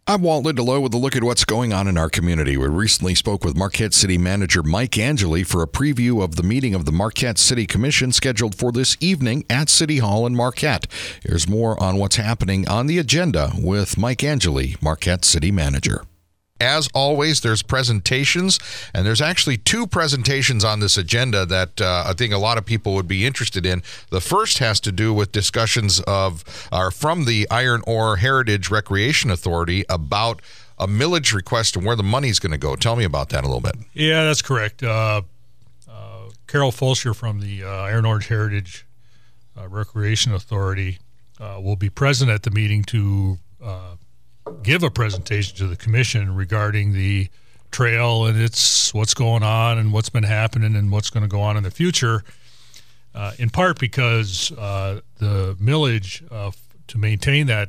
I'm Walt Lindelof with a look at what's going on in our community. We recently spoke with Marquette City Manager Mike Angeli for a preview of the meeting of the Marquette City Commission scheduled for this evening at City Hall in Marquette. Here's more on what's happening on the agenda with Mike Angeli, Marquette City Manager. As always, there's presentations, and there's actually two presentations on this agenda that I think a lot of people would be interested in. The first has to do with discussions from the Iron Ore Heritage Recreation Authority about a millage request and where the money's going to go. Tell me about that a little bit. Yeah, that's correct. Carol Fulcher from the Iron Ore Heritage Recreation Authority will be present at the meeting to give a presentation to the commission regarding the trail and what's going on and what's been happening and what's going to go on in the future, in part because the millage to maintain that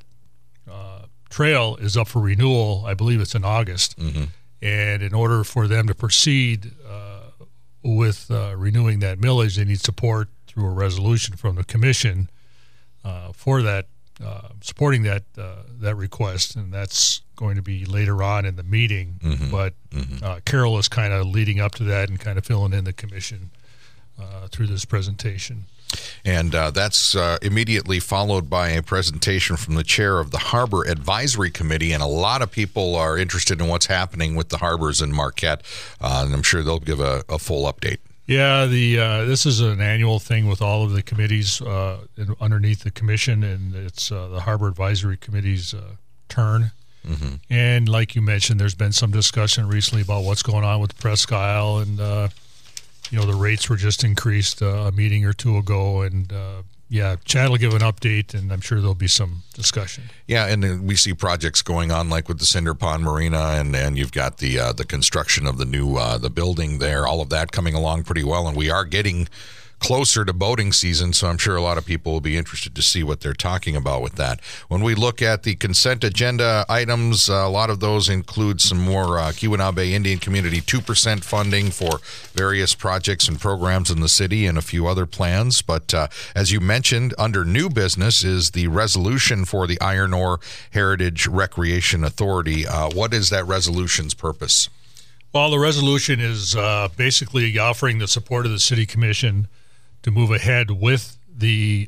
trail is up for renewal. I believe it's in August. Mm-hmm. And in order for them to proceed with renewing that millage, they need support through a resolution from the commission for that, supporting that request, and that's going to be later on in the meeting. Mm-hmm. But Carol is kind of leading up to that and kind of filling in the commission through this presentation. And that's immediately followed by a presentation from the chair of the Harbor Advisory Committee, and a lot of people are interested in what's happening with the harbors in Marquette, and I'm sure they'll give a full update. Yeah, this is an annual thing with all of the committees underneath the commission, and it's the Harbor Advisory Committee's turn. Mm-hmm. And like you mentioned, there's been some discussion recently about what's going on with Presque Isle, and the rates were just increased a meeting or two ago, and Chad will give an update, and I'm sure there'll be some discussion. Yeah, and then we see projects going on like with the Cinder Pond Marina, and you've got the construction of the new the building there. All of that coming along pretty well, and we are getting closer to boating season, so I'm sure a lot of people will be interested to see what they're talking about with that. When we look at the consent agenda items, a lot of those include some more Keweenaw Indian Community 2% funding for various projects and programs in the city and a few other plans. But as you mentioned, under new business is the resolution for the Iron Ore Heritage Recreation Authority. What is that resolution's purpose? Well, the resolution is basically offering the support of the City Commission to move ahead with the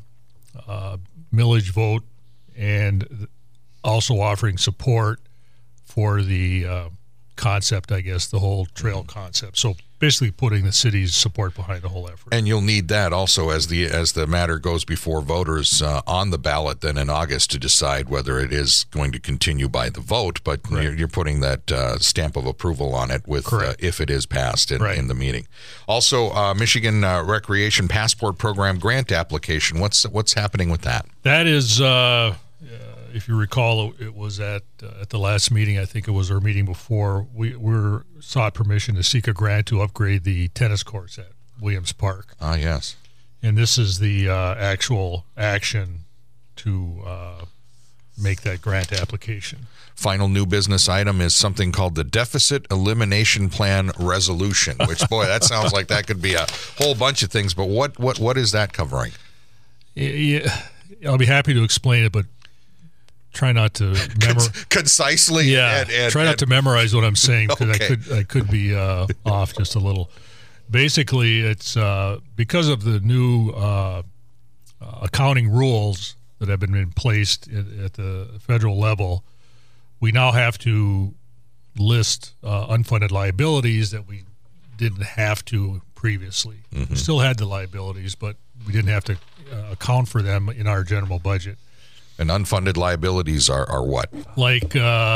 millage vote, and also offering support for the concept, I guess, the whole trail concept. So basically putting the city's support behind the whole effort. And you'll need that also as the matter goes before voters on the ballot then in August to decide whether it is going to continue by the vote. But you're putting that stamp of approval on it with if it is passed in the meeting. Also, Michigan Recreation Passport Program grant application. What's happening with that? That is, if you recall, it was at the last meeting. I think it was our meeting before. We sought permission to seek a grant to upgrade the tennis courts at Williams Park. Ah, yes. And this is the actual action to make that grant application. Final new business item is something called the Deficit Elimination Plan Resolution, which, boy, that sounds like that could be a whole bunch of things. But what is that covering? Yeah, I'll be happy to explain it, but try not to concisely. Yeah, try not to memorize what I'm saying, because I could be off just a little. Basically, it's because of the new accounting rules that have been placed at the federal level. We now have to list unfunded liabilities that we didn't have to previously. Mm-hmm. We still had the liabilities, but we didn't have to account for them in our general budget. And unfunded liabilities are what? Like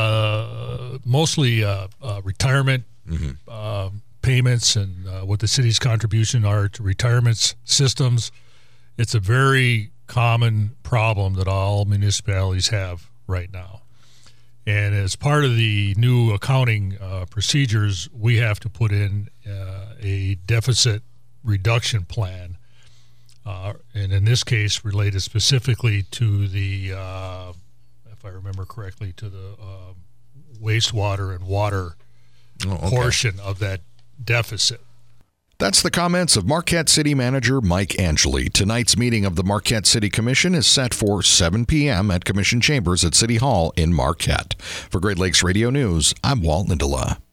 mostly retirement payments and what the city's contribution are to retirement systems. It's a very common problem that all municipalities have right now. And as part of the new accounting procedures, we have to put in a deficit reduction plan. And in this case, related specifically to the, if I remember correctly, to the wastewater and water portion of that deficit. That's the comments of Marquette City Manager Mike Angeli. Tonight's meeting of the Marquette City Commission is set for 7 p.m. at Commission Chambers at City Hall in Marquette. For Great Lakes Radio News, I'm Walt Lindelof.